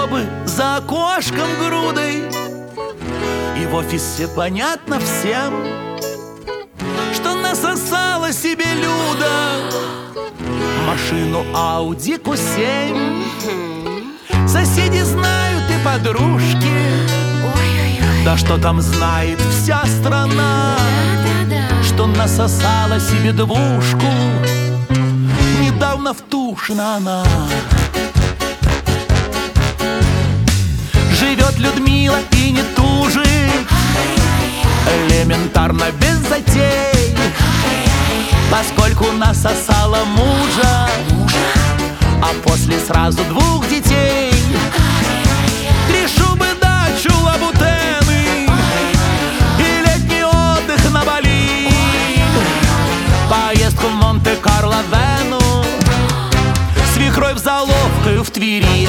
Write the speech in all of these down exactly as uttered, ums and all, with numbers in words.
учебы за окошком грудой, и в офисе понятно всем, что насосала себе Люда машину Audi кью семь. Соседи знают и подружки, да что там знает вся страна, что насосала себе двушку недавно в Тушино она. Живет Людмила и не тужит, элементарно без затей, поскольку насосала мужа, а после сразу двух детей. Три шубы, дачу, лабутены и летний отдых на Бали, поездку в Монте-Карло, Вену, свекровь заловкою в Твери.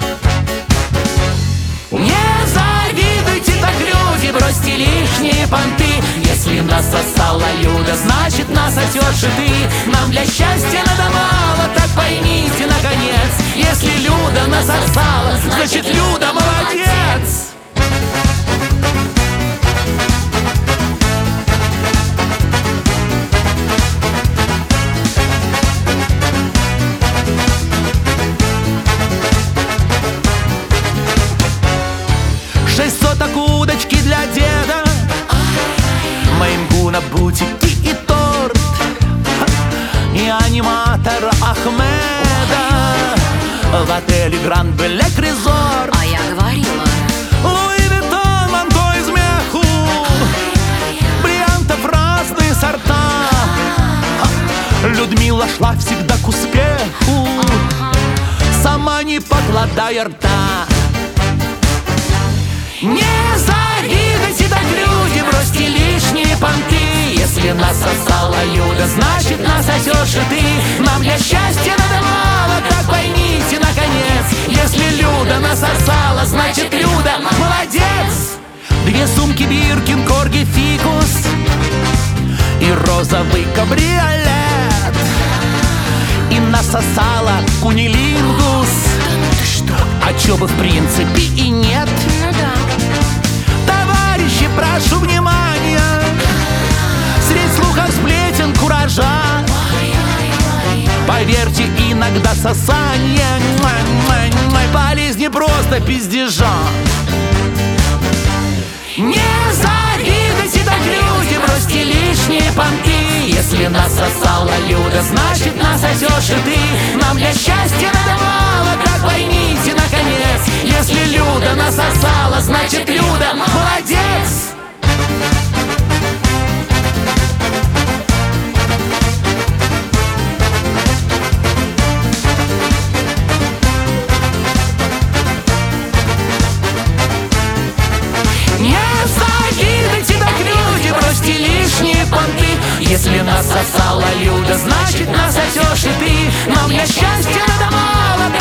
Не завидуйте так, люди, бросьте лишние понты. Если насосала Люда, значит насосешь и ты. Нам для счастья надо мало, так поймите наконец. Если Люда насосала, значит Люда молодец. Шесть соток удочки для деда, Меймгуна, бутики и торт, и аниматора Ахмеда в отеле Гранд Белек Резорт. А я говорила, Луи Виттон, манто из меху, бриллиантов разные сорта. Людмила шла всегда к успеху, сама не покладая рта. Не завидуйте так, люди, бросьте лишние понты. Если насосала Люда, значит насосешь и ты. Нам для счастья надо мало, так поймите наконец. Если Люда насосала, значит Люда молодец. Две сумки Биркин, Корги, Фикус и розовый кабриолет, и насосала кунилингус. А чё бы в принципе и нет. ну да. Товарищи, прошу внимания, средь слухов, сплетен, куража, поверьте, иногда сосание полезнее просто пиздежа. Не завидуйте так, люди, бросьте лишние понты. Если насосала Люда, значит насосешь и ты. Нам для счастья надо мало, так поймите наконец. Если Люда насосала, значит Люда молодец. Не завидуйте так, люди, бросьте лишние понты. Если насосала Люда, значит насосешь и ты. Нам для счастья надо мало,